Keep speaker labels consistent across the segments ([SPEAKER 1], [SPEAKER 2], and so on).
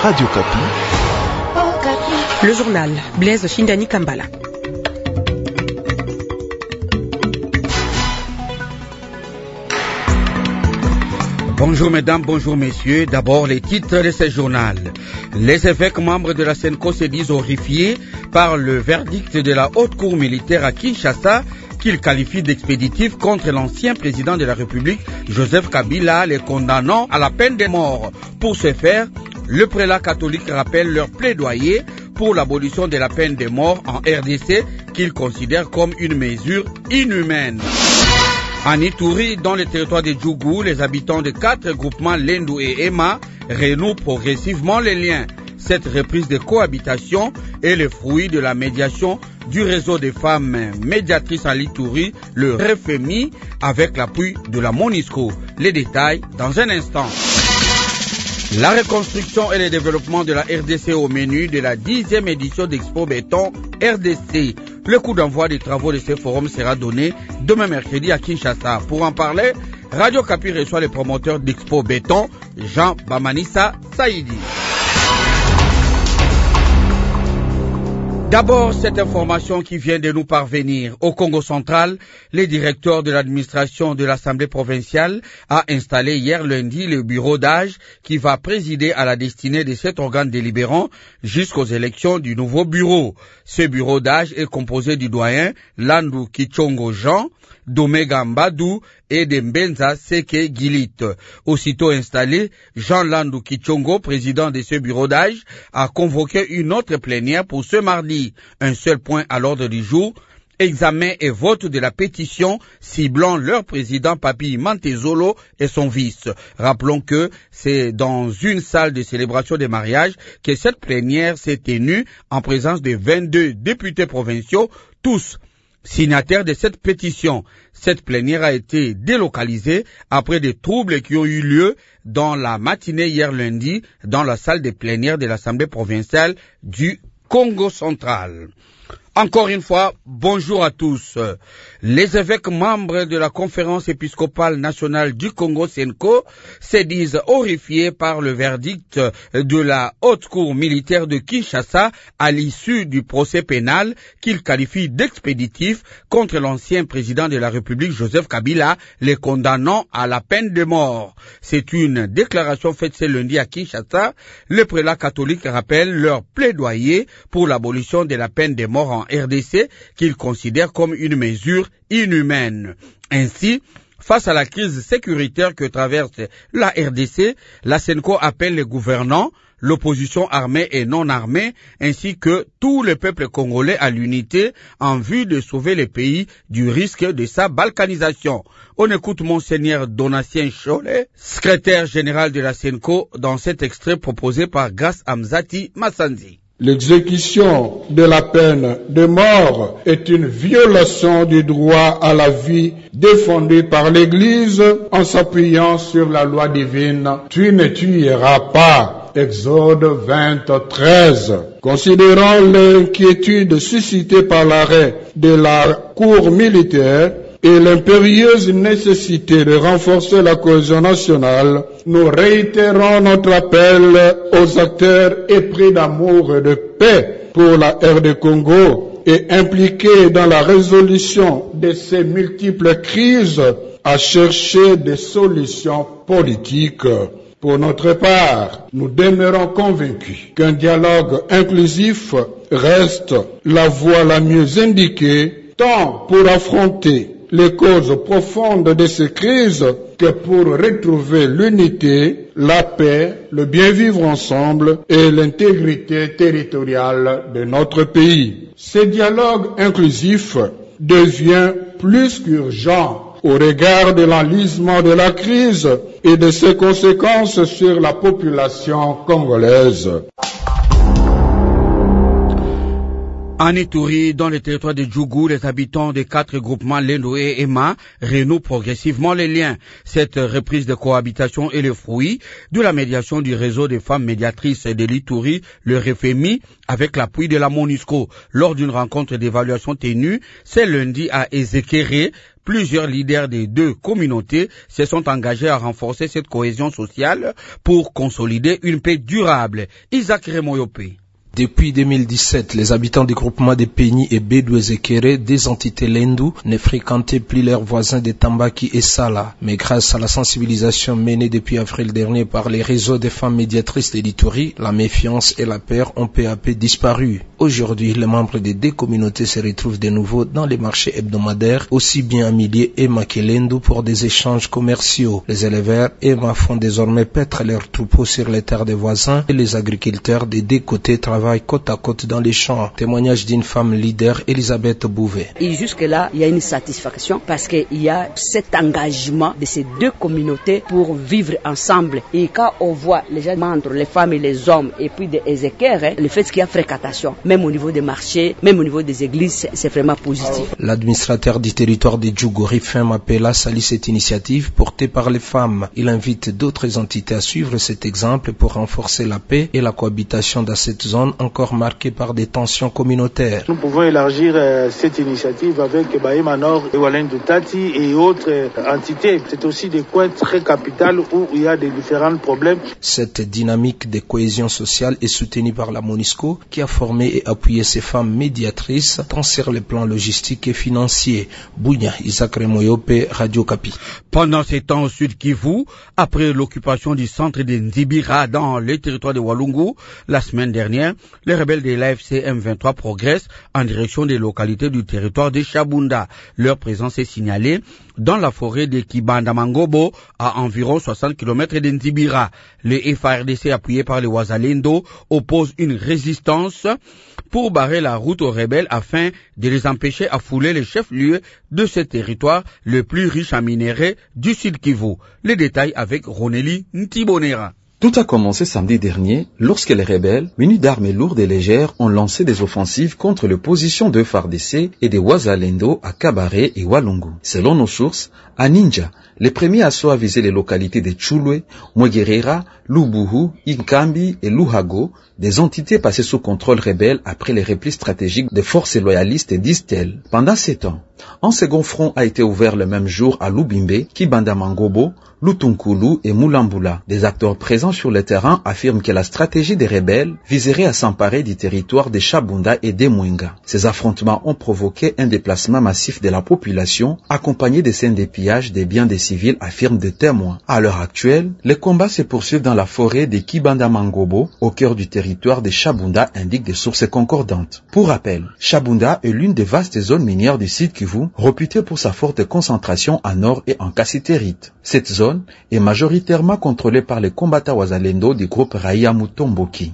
[SPEAKER 1] Radio Kapi.
[SPEAKER 2] Le journal Blaise Shindani Kambala.
[SPEAKER 3] Bonjour mesdames, bonjour messieurs. D'abord les titres de ce journal. Les évêques membres de la SENCO se disent horrifiés par le verdict de la haute cour militaire à Kinshasa qu'ils qualifient d'expéditif contre l'ancien président de la République, Joseph Kabila, les condamnant à la peine de mort. Pour ce faire, le prélat catholique rappelle leur plaidoyer pour l'abolition de la peine de mort en RDC qu'ils considèrent comme une mesure inhumaine. En Ituri, dans le territoire de Djougou, les habitants de 4 groupements Lendu et Ema renouent progressivement les liens. Cette reprise de cohabitation est le fruit de la médiation du réseau des femmes médiatrices en Ituri, le RFMI, avec l'appui de la MONUSCO. Les détails dans un instant. La reconstruction et le développement de la RDC au menu de la 10e édition d'Expo Béton RDC. Le coup d'envoi des travaux de ce forum sera donné demain mercredi à Kinshasa. Pour en parler, Radio Kapi reçoit le promoteur d'Expo Béton, Jean Bamanissa Saïdi. D'abord, cette information qui vient de nous parvenir. Au Congo central, le directeur de l'administration de l'Assemblée provinciale a installé hier lundi le bureau d'âge qui va présider à la destinée de cet organe délibérant jusqu'aux élections du nouveau bureau. Ce bureau d'âge est composé du doyen Landu Kichongo Jean, d'Omega Mbadou et de Mbenza Seke Gilit. Aussitôt installé, Jean Landu Kichongo, président de ce bureau d'âge, a convoqué une autre plénière pour ce mardi. Un seul point à l'ordre du jour, examen et vote de la pétition ciblant leur président Papi Mantezolo et son vice. Rappelons que c'est dans une salle de célébration des mariages que cette plénière s'est tenue en présence de 22 députés provinciaux, tous signataires de cette pétition. Cette plénière a été délocalisée après des troubles qui ont eu lieu dans la matinée hier lundi dans la salle de plénière de l'Assemblée provinciale du Congo central. Encore une fois, bonjour à tous. Les évêques membres de la conférence épiscopale nationale du Congo SENCO se disent horrifiés par le verdict de la haute cour militaire de Kinshasa à l'issue du procès pénal qu'ils qualifient d'expéditif contre l'ancien président de la République Joseph Kabila, les condamnant à la peine de mort. C'est une déclaration faite ce lundi à Kinshasa. Le prélat catholique rappelle leur plaidoyer pour l'abolition de la peine de mort en RDC qu'ils considèrent comme une mesure inhumaine. Ainsi, face à la crise sécuritaire que traverse la RDC, la SENCO appelle les gouvernants, l'opposition armée et non armée, ainsi que tout le peuple congolais à l'unité en vue de sauver le pays du risque de sa balkanisation. On écoute Monseigneur Donatien Cholet, secrétaire général de la SENCO, dans cet extrait proposé par Grace Amzati Massanzi.
[SPEAKER 4] L'exécution de la peine de mort est une violation du droit à la vie défendu par l'Église en s'appuyant sur la loi divine. Tu ne tueras pas. Exode 20:13. Considérant l'inquiétude suscitée par l'arrêt de la cour militaire et l'impérieuse nécessité de renforcer la cohésion nationale, nous réitérons notre appel aux acteurs épris d'amour et de paix pour la RD Congo et impliqués dans la résolution de ces multiples crises à chercher des solutions politiques. Pour notre part, nous demeurons convaincus qu'un dialogue inclusif reste la voie la mieux indiquée, tant pour affronter les causes profondes de ces crises que pour retrouver l'unité, la paix, le bien-vivre ensemble et l'intégrité territoriale de notre pays. Ce dialogue inclusif devient plus qu'urgent au regard de l'enlisement de la crise et de ses conséquences sur la population congolaise.
[SPEAKER 3] En Ituri, dans le territoire de Djougou, les habitants des 4 groupements Lendu et Ema renouent progressivement les liens. Cette reprise de cohabitation est le fruit de la médiation du réseau des femmes médiatrices de l'Ituri, le RFMI, avec l'appui de la MONUSCO. Lors d'une rencontre d'évaluation tenue, ce lundi à Ezekere, Plusieurs leaders des deux communautés se sont engagés à renforcer cette cohésion sociale pour consolider une paix durable. Isaac Remoyope.
[SPEAKER 1] Depuis 2017, les habitants du groupement de Péni et Bédoué-Zekere, des entités Lendu, ne fréquentaient plus leurs voisins de Tambaki et Sala. Mais grâce à la sensibilisation menée depuis avril dernier par les réseaux des femmes médiatrices de l'Ituri, la méfiance et la peur ont peu à peu disparu. Aujourd'hui, les membres des deux communautés se retrouvent de nouveau dans les marchés hebdomadaires, aussi bien à Milié et Makelendu pour des échanges commerciaux. Les éleveurs et font désormais paître leurs troupeaux sur les terres des voisins et les agriculteurs des deux côtés travaillent côte à côte dans les champs. Témoignage d'une femme leader, Elisabeth Bouvet.
[SPEAKER 5] Et jusque-là, il y a une satisfaction parce qu'il y a cet engagement de ces deux communautés pour vivre ensemble. Et quand on voit les gens membres, les femmes et les hommes, et puis des ézékères, le fait qu'il y a fréquentation, même au niveau des marchés, même au niveau des églises, c'est vraiment positif.
[SPEAKER 1] L'administrateur du territoire de Djougori, Fem Apela, salue cette initiative portée par les femmes. Il invite d'autres entités à suivre cet exemple pour renforcer la paix et la cohabitation dans cette zone encore marquée par des tensions communautaires.
[SPEAKER 6] Nous pouvons élargir cette initiative avec Bahema Nord, Wallen Dutati et autres entités. C'est aussi des coins très capitaux où il y a des différents problèmes.
[SPEAKER 1] Cette dynamique de cohésion sociale est soutenue par la MONUSCO qui a formé et appuyé ces femmes médiatrices tant sur le plan logistique et financier. Bounia, Isaac Remoyope, Radio Kapi.
[SPEAKER 3] Pendant ces temps au sud Kivu, après l'occupation du centre de Nzibira dans le territoire de Walungu, la semaine dernière, les rebelles de l'AFC M23 progressent en direction des localités du territoire de Chabunda. Leur présence est signalée dans la forêt de Kibanda-Mangobo, à environ 60 km de Nzibira. Le FARDC, appuyé par les Wazalendo, oppose une résistance pour barrer la route aux rebelles afin de les empêcher à fouler les chefs-lieux de ce territoire le plus riche en minerais du Sud Kivu. Les détails avec Roneli Ntibonera.
[SPEAKER 7] Tout a commencé samedi dernier lorsque les rebelles, munis d'armes lourdes et légères, ont lancé des offensives contre les positions de FARDC et des Wazalendo à Kabare et Walungu. Selon nos sources, à Ninja, les premiers assauts a visé les localités de Chulwe, Mwegerera, Lubuhu, Inkambi et Luhago, des entités passées sous contrôle rebelle après les replis stratégiques des forces loyalistes, disent-elles. Pendant ces temps, un second front a été ouvert le même jour à Lubimbe, Kibanda Mangobo, Lutunkulu et Mulambula. Des acteurs présents sur le terrain affirment que la stratégie des rebelles viserait à s'emparer du territoire de Chabunda et des Mwenga. Ces affrontements ont provoqué un déplacement massif de la population, accompagné de scènes de pillage des biens des civils, affirment des témoins. À l'heure actuelle, les combats se poursuivent dans la forêt de Kibanda Mangobo, au cœur du territoire de Chabunda, indiquent des sources concordantes. Pour rappel, Chabunda est l'une des vastes zones minières du Sud Kivu, réputée pour sa forte concentration en or et en cassiterite. Cette zone est majoritairement contrôlée par les combattants Wazalendo du groupe Raia Mutomboki.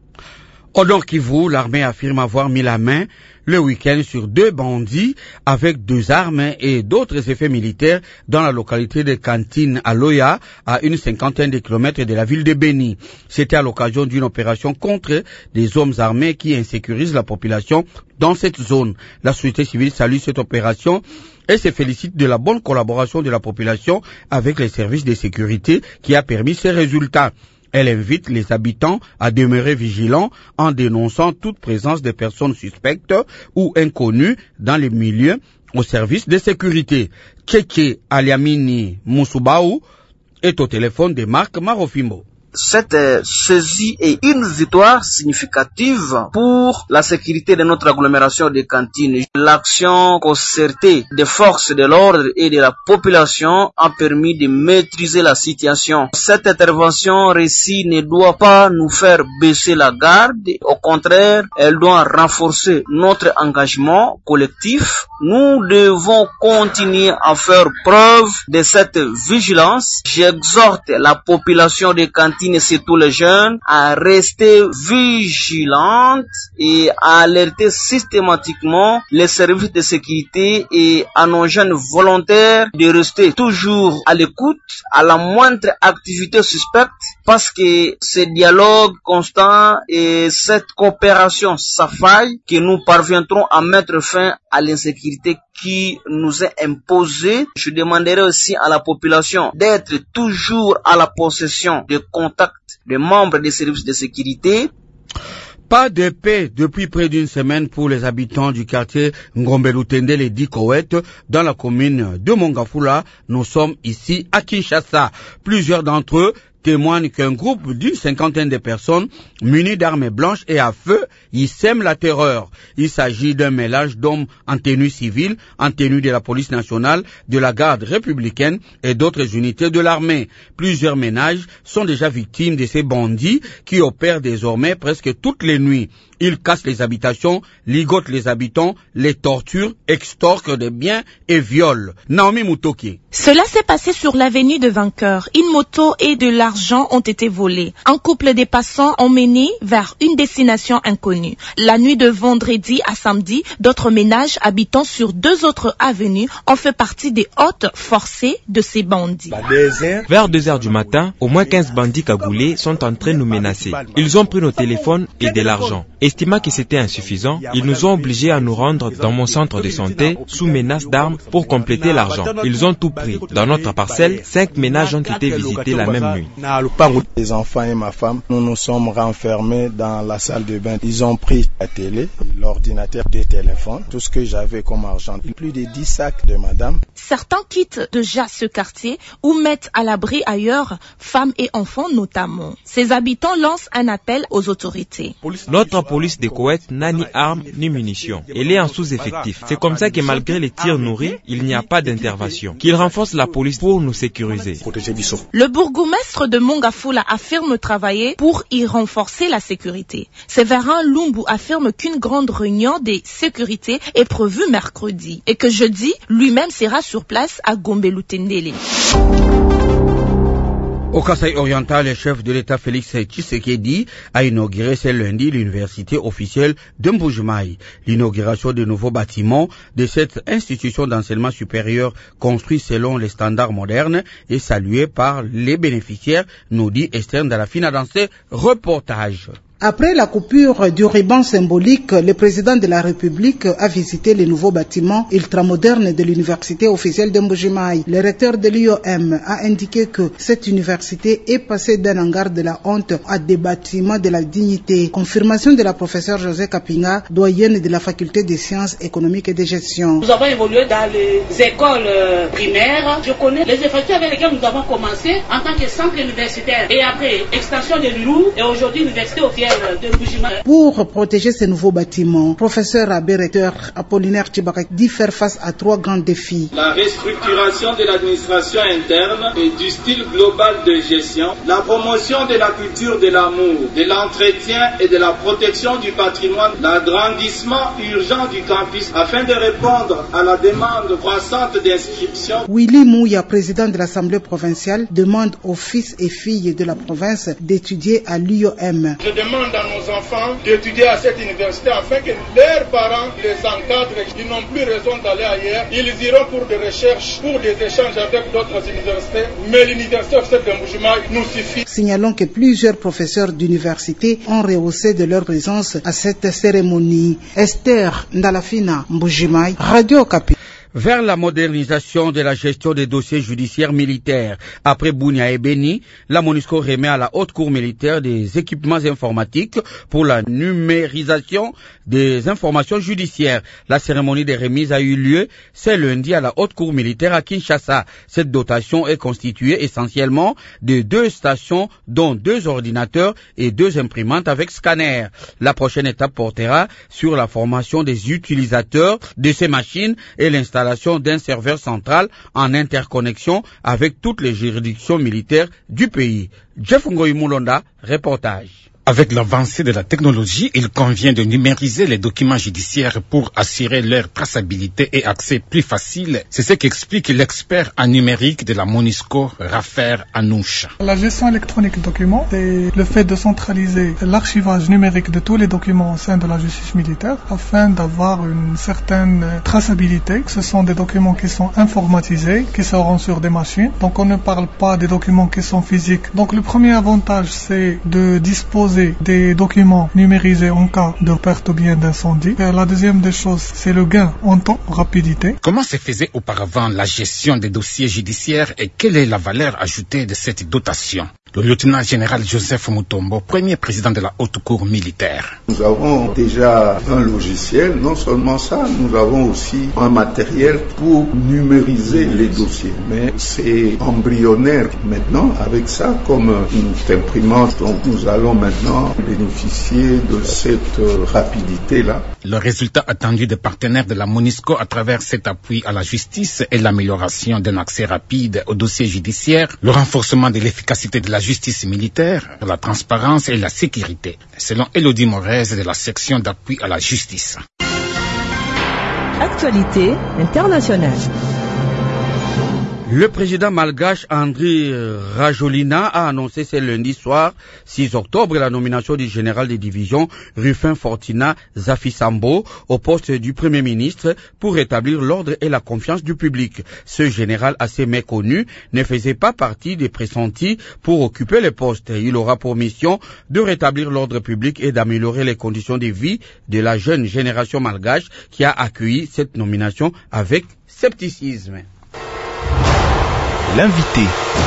[SPEAKER 3] Au Nord Kivu, l'armée affirme avoir mis la main le week-end sur 2 bandits avec 2 armes et d'autres effets militaires dans la localité de Kantine à Loya, à une 50aine de kilomètres de la ville de Beni. C'était à l'occasion d'une opération contre des hommes armés qui insécurisent la population dans cette zone. La société civile salue cette opération et se félicite de la bonne collaboration de la population avec les services de sécurité qui a permis ces résultats. Elle invite les habitants à demeurer vigilants en dénonçant toute présence de personnes suspectes ou inconnues dans les milieux au service de sécurité. Tchétché Aliamini Moussoubao est au téléphone de Marc Marofimbo.
[SPEAKER 8] Cette saisie est une victoire significative pour la sécurité de notre agglomération de Kantine. L'action concertée des forces de l'ordre et de la population a permis de maîtriser la situation. Cette intervention réussie ne doit pas nous faire baisser la garde. Au contraire, elle doit renforcer notre engagement collectif. Nous devons continuer à faire preuve de cette vigilance. J'exhorte la population de Kantine et surtout les jeunes à rester vigilantes et à alerter systématiquement les services de sécurité et à nos jeunes volontaires de rester toujours à l'écoute à la moindre activité suspecte, parce que ce dialogue constant et cette coopération sans faille que nous parviendrons à mettre fin à l'insécurité qui nous est imposée. Je demanderai aussi à la population d'être toujours à la possession de contacts des membres des services de sécurité.
[SPEAKER 3] Pas de paix depuis près d'une semaine pour les habitants du quartier Ngombelutende, les Dikowet, dans la commune de Mongafula. Nous sommes ici à Kinshasa. Plusieurs d'entre eux témoignent qu'un groupe d'une 50aine de personnes munies d'armes blanches et à feu y sèment la terreur. Il s'agit d'un mélange d'hommes en tenue civile, en tenue de la police nationale, de la garde républicaine et d'autres unités de l'armée. Plusieurs ménages sont déjà victimes de ces bandits qui opèrent désormais presque toutes les nuits. Ils cassent les habitations, ligotent les habitants, les torturent, extorquent des biens et violent. Naomi Mutoki.
[SPEAKER 9] Cela s'est passé sur l'avenue de Vainqueur. Une moto et de l'argent ont été volés. Un couple de passants ont mené vers une destination inconnue. La nuit de vendredi à samedi, d'autres ménages habitant sur 2 autres avenues ont fait partie des hôtes forcés de ces bandits.
[SPEAKER 10] Vers 2 heures du matin, au moins 15 bandits cagoulés sont en train de nous menacer. Ils ont pris nos téléphones et de l'argent. Estimant que c'était insuffisant, ils nous ont obligés à nous rendre dans mon centre de santé sous menace d'armes pour compléter l'argent. Ils ont tout pris. Dans notre parcelle, 5 ménages ont été visités la même nuit.
[SPEAKER 11] Les enfants et ma femme, nous nous sommes renfermés dans la salle de bain. Ils ont pris la télé, l'ordinateur, des téléphones, tout ce que j'avais comme argent. Plus de 10 sacs de madame.
[SPEAKER 9] Certains quittent déjà ce quartier ou mettent à l'abri ailleurs, femmes et enfants notamment. Ces habitants lancent un appel aux autorités.
[SPEAKER 10] Notre police de Koweït n'a ni armes ni munitions. Elle est en sous-effectif. C'est comme ça que malgré les tirs nourris, il n'y a pas d'intervention. Qu'ils renforcent la police pour nous sécuriser.
[SPEAKER 9] Le bourgmestre de Mongafula affirme travailler pour y renforcer la sécurité. Séverin Lumbu affirme qu'une grande réunion de sécurité est prévue mercredi et que jeudi, lui-même sera sur place à Ngombelutende.
[SPEAKER 3] Au Kasaï oriental, le chef de l'État Félix Tshisekedi a inauguré ce lundi l'université officielle de Mbuji-Mayi. L'inauguration de nouveaux bâtiments de cette institution d'enseignement supérieur construit selon les standards modernes est saluée par les bénéficiaires, nous dit Esther Ndalafina dans ce reportage.
[SPEAKER 12] Après la coupure du ruban symbolique, le président de la République a visité les nouveaux bâtiments ultramodernes de l'université officielle de Mbuji-Mayi. Le recteur de l'UOM a indiqué que cette université est passée d'un hangar de la honte à des bâtiments de la dignité. Confirmation de la professeure José Kapinga, doyenne de la faculté des sciences économiques et de gestion.
[SPEAKER 13] Nous avons évolué dans les écoles primaires. Je connais les effectifs avec lesquels nous avons commencé en tant que centre universitaire et après extension de l'ULU et aujourd'hui l'université officielle.
[SPEAKER 12] Pour protéger ces nouveaux bâtiments, professeur abbé recteur Apollinaire Tchibaka dit faire face à 3 grands défis.
[SPEAKER 14] La restructuration de l'administration interne et du style global de gestion, la promotion de la culture de l'amour, de l'entretien et de la protection du patrimoine, l'agrandissement urgent du campus afin de répondre à la demande croissante d'inscription.
[SPEAKER 12] Willy Mouya, président de l'Assemblée provinciale, demande aux fils et filles de la province d'étudier à l'UOM.
[SPEAKER 15] Je demande à nos enfants d'étudier à cette université afin que leurs parents les encadrent. Ils n'ont plus raison d'aller ailleurs. Ils iront pour des recherches, pour des échanges avec d'autres universités. Mais l'université officielle de Mbuji-Mayi nous suffit.
[SPEAKER 12] Signalons que plusieurs professeurs d'université ont rehaussé de leur présence à cette cérémonie. Esther Ndalafina, Mbuji-Mayi, Radio Okapi.
[SPEAKER 3] Vers la modernisation de la gestion des dossiers judiciaires militaires. Après Bunia et Beni, la MONUSCO remet à la Haute Cour militaire des équipements informatiques pour la numérisation des informations judiciaires. La cérémonie de remise a eu lieu ce lundi à la Haute Cour militaire à Kinshasa. Cette dotation est constituée essentiellement de 2 stations, dont 2 ordinateurs et 2 imprimantes avec scanner. La prochaine étape portera sur la formation des utilisateurs de ces machines et l'installation d'un serveur central en interconnexion avec toutes les juridictions militaires du pays. Jeff Ngoyi Moulonda, reportage.
[SPEAKER 16] Avec l'avancée de la technologie, il convient de numériser les documents judiciaires pour assurer leur traçabilité et accès plus facile. C'est ce qu'explique l'expert en numérique de la MONUSCO, Rafer Anouch.
[SPEAKER 17] La gestion électronique de documents, c'est le fait de centraliser l'archivage numérique de tous les documents au sein de la justice militaire afin d'avoir une certaine traçabilité. Ce sont des documents qui sont informatisés, qui seront sur des machines. Donc on ne parle pas des documents qui sont physiques. Donc le premier avantage, c'est de disposer des documents numérisés en cas de perte ou bien d'incendie. Et la deuxième des choses, c'est le gain en temps, rapidité.
[SPEAKER 16] Comment se faisait auparavant la gestion des dossiers judiciaires et quelle est la valeur ajoutée de cette dotation? Le lieutenant général Joseph Mutombo, premier président de la haute cour militaire.
[SPEAKER 18] Nous avons déjà un logiciel, non seulement ça, nous avons aussi un matériel pour numériser les dossiers. Mais c'est embryonnaire maintenant avec ça, comme une imprimante. Donc nous allons maintenant bénéficier de cette rapidité-là.
[SPEAKER 16] Le résultat attendu des partenaires de la MONUSCO à travers cet appui à la justice est l'amélioration d'un accès rapide au dossier judiciaire, le renforcement de l'efficacité de la justice militaire, la transparence et la sécurité, selon Elodie Morez de la section d'appui à la justice.
[SPEAKER 19] Actualité internationale.
[SPEAKER 3] Le président malgache Andry Rajoelina a annoncé ce lundi soir, 6 octobre, la nomination du général de division Rufin Fortuna Zafisambo au poste du Premier ministre pour rétablir l'ordre et la confiance du public. Ce général assez méconnu ne faisait pas partie des pressentis pour occuper le poste. Il aura pour mission de rétablir l'ordre public et d'améliorer les conditions de vie de la jeune génération malgache qui a accueilli cette nomination avec scepticisme.
[SPEAKER 20] L'invité.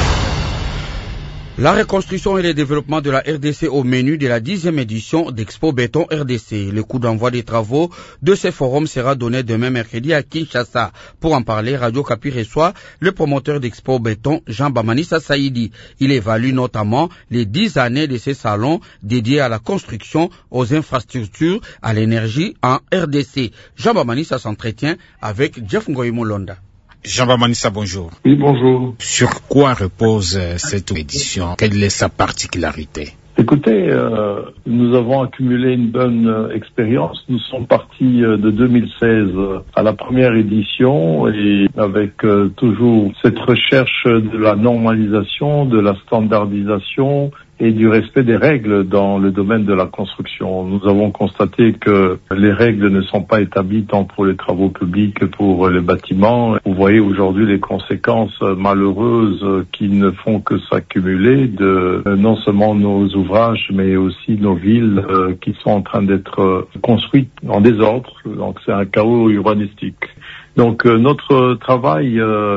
[SPEAKER 3] La reconstruction et le développement de la RDC au menu de la 10e édition d'Expo Béton RDC. Le coup d'envoi des travaux de ce forum sera donné demain mercredi à Kinshasa. Pour en parler, Radio Kapi reçoit le promoteur d'Expo Béton, Jean Bamanissa Saïdi. Il évalue notamment les 10 années de ces salons dédiés à la construction, aux infrastructures, à l'énergie en RDC. Jean Bamanissa s'entretient avec Jeff Ngoïmou-Londa.
[SPEAKER 16] Jean Bamanissa, bonjour.
[SPEAKER 21] Oui, bonjour.
[SPEAKER 16] Sur quoi repose cette édition? Quelle est sa particularité?
[SPEAKER 21] Écoutez, nous avons accumulé une bonne expérience. Nous sommes partis de 2016 à la première édition et avec toujours cette recherche de la normalisation, de la standardisation et du respect des règles dans le domaine de la construction. Nous avons constaté que les règles ne sont pas établies tant pour les travaux publics que pour les bâtiments. Vous voyez aujourd'hui les conséquences malheureuses qui ne font que s'accumuler de non seulement nos ouvrages mais aussi nos villes qui sont en train d'être construites en désordre. Donc c'est un chaos urbanistique. Donc notre travail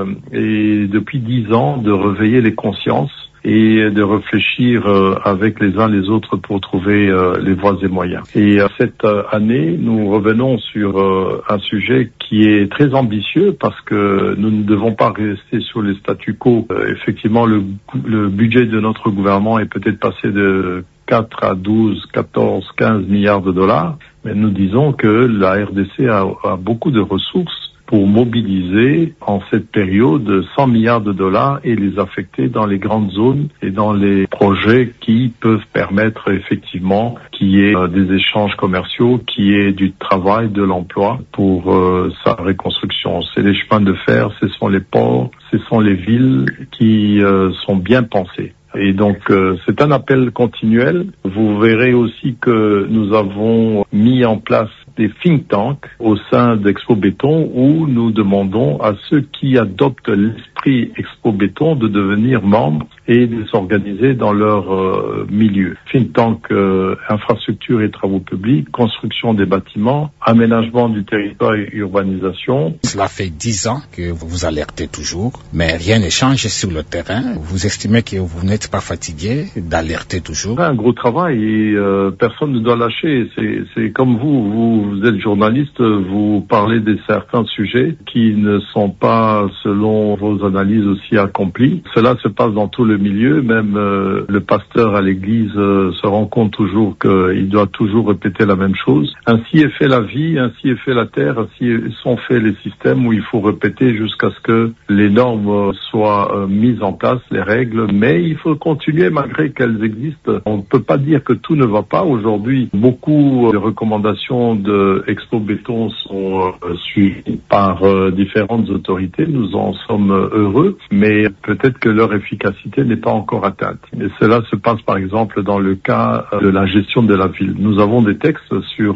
[SPEAKER 21] est depuis 10 ans de réveiller les consciences et de réfléchir avec les uns les autres pour trouver les voies et moyens. Et cette année, nous revenons sur un sujet qui est très ambitieux parce que nous ne devons pas rester sur les statu quo. Effectivement, le budget de notre gouvernement est peut-être passé de 4 à 12, 14, 15 milliards de dollars, mais nous disons que la RDC a beaucoup de ressources pour mobiliser en cette période 100 milliards de dollars et les affecter dans les grandes zones et dans les projets qui peuvent permettre effectivement qu'il y ait des échanges commerciaux, qu'il y ait du travail, de l'emploi pour sa reconstruction. C'est les chemins de fer, ce sont les ports, ce sont les villes qui sont bien pensées. Et donc, c'est un appel continuel. Vous verrez aussi que nous avons mis en place des think tanks au sein d'Expo Béton où nous demandons à ceux qui adoptent l'esprit Expo Béton de devenir membres et de s'organiser dans leur milieu. Think tank, infrastructure et travaux publics, construction des bâtiments, aménagement du territoire et urbanisation.
[SPEAKER 16] Cela fait 10 ans que vous vous alertez toujours, mais rien ne change sur le terrain. Vous estimez que vous n'êtes pas fatigué d'alerter toujours?
[SPEAKER 21] C'est un gros travail et personne ne doit lâcher. C'est comme vous êtes journaliste, vous parlez de certains sujets qui ne sont pas selon vos analyses aussi accomplis. Cela se passe dans tout le milieu, même le pasteur à l'église se rend compte toujours qu'il doit toujours répéter la même chose. Ainsi est fait la vie, ainsi est fait la terre, ainsi sont faits les systèmes où il faut répéter jusqu'à ce que les normes soient mises en place, les règles, mais il faut continuer malgré qu'elles existent. On ne peut pas dire que tout ne va pas. Aujourd'hui, beaucoup de recommandations de Expo Béton sont suivies par différentes autorités. Nous en sommes heureux, mais peut-être que leur efficacité n'est pas encore atteinte. Et cela se passe par exemple dans le cas de la gestion de la ville. Nous avons des textes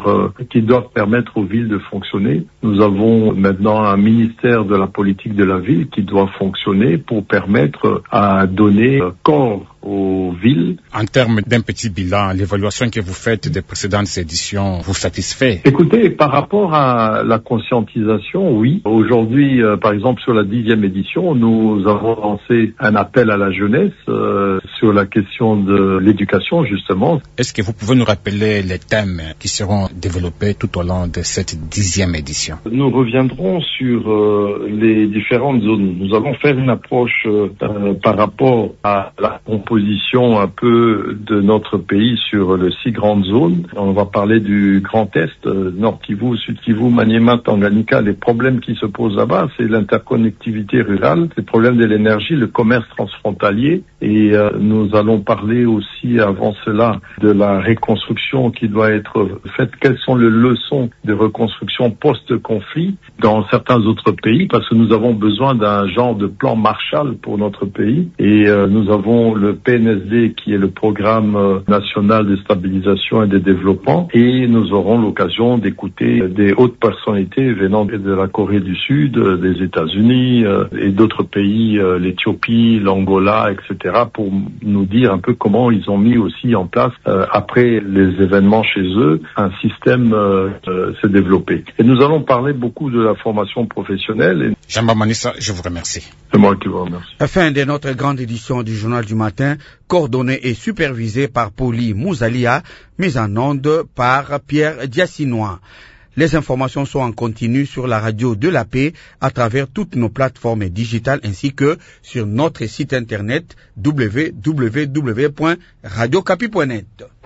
[SPEAKER 21] qui doivent permettre aux villes de fonctionner. Nous avons maintenant un ministère de la politique de la ville qui doit fonctionner pour permettre à donner corps aux villes.
[SPEAKER 16] En termes d'un petit bilan, l'évaluation que vous faites des précédentes éditions vous satisfait?
[SPEAKER 21] Écoutez, par rapport à la conscientisation, oui. Aujourd'hui, par exemple, sur la 10e édition, nous avons lancé un appel à la jeunesse sur la question de l'éducation, justement.
[SPEAKER 16] Est-ce que vous pouvez nous rappeler les thèmes qui seront développés tout au long de cette 10e édition?
[SPEAKER 21] Nous reviendrons sur les différentes zones. Nous allons faire une approche par rapport à la composition un peu de notre pays sur les 6 grandes zones. On va parler du Grand Est, Nord Kivu, Sud Kivu, Maniema, Tanganyika. Les problèmes qui se posent là-bas, c'est l'interconnectivité rurale, les problèmes de l'énergie, le commerce transfrontalier. Et nous allons parler aussi avant cela de la reconstruction qui doit être faite. Quelles sont les leçons de reconstruction post-conflit dans certains autres pays, parce que nous avons besoin d'un genre de plan Marshall pour notre pays. Et nous avons le PNSD qui est le programme national de stabilisation et de développement. Et nous aurons l'occasion d'écouter des hautes personnalités venant de la Corée du Sud, des États-Unis et d'autres pays, l'Éthiopie, l'Angola, etc., pour nous dire un peu comment ils ont mis aussi en place, après les événements chez eux, un système se développer. Et nous allons parler beaucoup de la formation professionnelle.
[SPEAKER 16] Jean-Baptiste Manissa, je vous remercie.
[SPEAKER 21] C'est moi qui vous remercie.
[SPEAKER 3] Fin de notre grande édition du Journal du Matin, coordonnée et supervisée par Poli Mouzalia, mise en onde par Pierre Diassinois. Les informations sont en continu sur la radio de la paix à travers toutes nos plateformes digitales ainsi que sur notre site internet www.radiocapi.net.